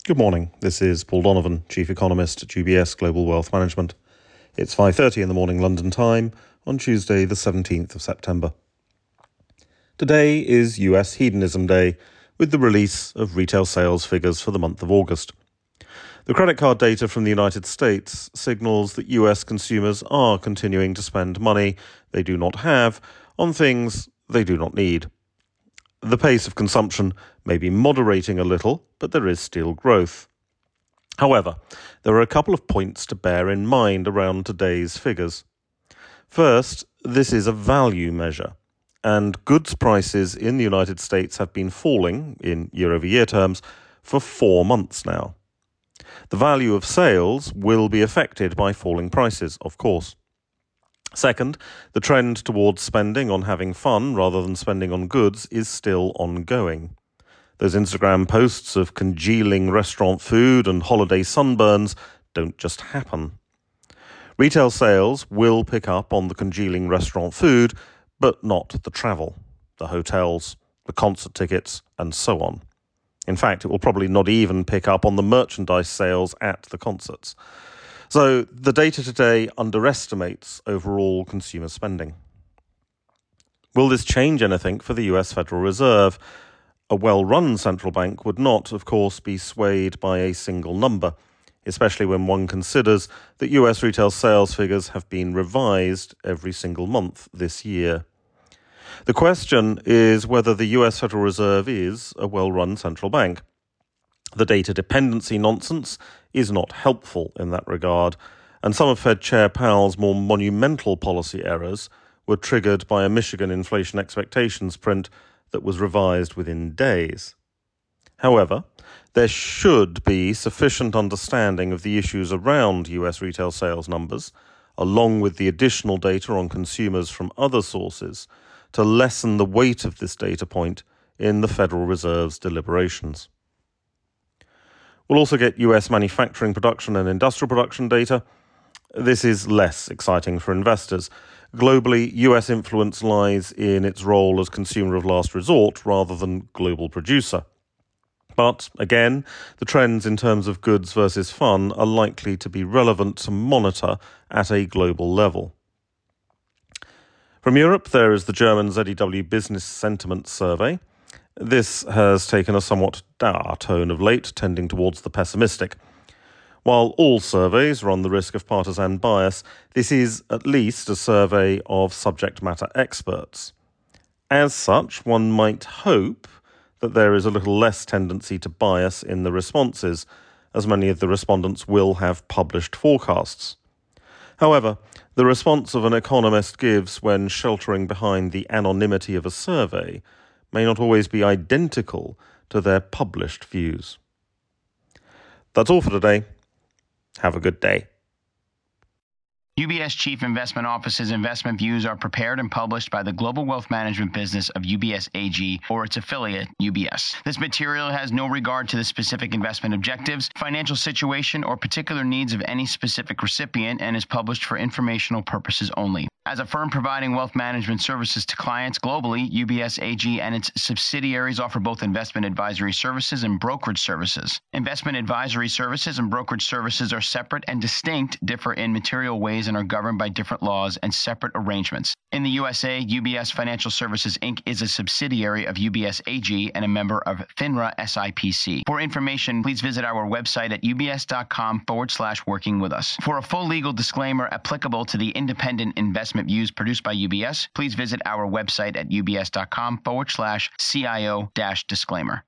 Good morning. This is Paul Donovan, Chief Economist at UBS Global Wealth Management. It's 5:30 in the morning London time on Tuesday, the 17th of September. Today is US Hedonism Day, with the release of retail sales figures for the month of August. The credit card data from the United States signals that US consumers are continuing to spend money they do not have on things they do not need. The pace of consumption may be moderating a little, but there is still growth. However, there are a couple of points to bear in mind around today's figures. First, this is a value measure, and goods prices in the United States have been falling, in year-over-year terms, for 4 months now. The value of sales will be affected by falling prices, of course. Second, the trend towards spending on having fun rather than spending on goods is still ongoing. Those Instagram posts of congealing restaurant food and holiday sunburns don't just happen. Retail sales will pick up on the congealing restaurant food, but not the travel, the hotels, the concert tickets, and so on. In fact, it will probably not even pick up on the merchandise sales at the concerts. So the data today underestimates overall consumer spending. Will this change anything for the US Federal Reserve? A well-run central bank would not, of course, be swayed by a single number, especially when one considers that US retail sales figures have been revised every single month this year. The question is whether the US Federal Reserve is a well-run central bank. The data dependency nonsense is not helpful in that regard, and some of Fed Chair Powell's more monumental policy errors were triggered by a Michigan inflation expectations print that was revised within days. However, there should be sufficient understanding of the issues around US retail sales numbers, along with the additional data on consumers from other sources, to lessen the weight of this data point in the Federal Reserve's deliberations. We'll also get US manufacturing production and industrial production data. This is less exciting for investors. Globally, US influence lies in its role as consumer of last resort rather than global producer. But, again, the trends in terms of goods versus fun are likely to be relevant to monitor at a global level. From Europe, there is the German ZEW Business Sentiment Survey. This has taken a somewhat dour tone of late, tending towards the pessimistic. While all surveys run the risk of partisan bias, this is at least a survey of subject matter experts. As such, one might hope that there is a little less tendency to bias in the responses, as many of the respondents will have published forecasts. However, the response of an economist gives when sheltering behind the anonymity of a survey may not always be identical to their published views. That's all for today. Have a good day. UBS Chief Investment Office's investment views are prepared and published by the global wealth management business of UBS AG or its affiliate, UBS. This material has no regard to the specific investment objectives, financial situation, or particular needs of any specific recipient and is published for informational purposes only. As a firm providing wealth management services to clients globally, UBS AG and its subsidiaries offer both investment advisory services and brokerage services. Investment advisory services and brokerage services are separate and distinct, differ in material ways, and are governed by different laws and separate arrangements. In the USA, UBS Financial Services Inc. is a subsidiary of UBS AG and a member of FINRA SIPC. For information, please visit our website at ubs.com/working with us. For a full legal disclaimer applicable to the independent investment views produced by UBS, please visit our website at ubs.com/CIO-disclaimer.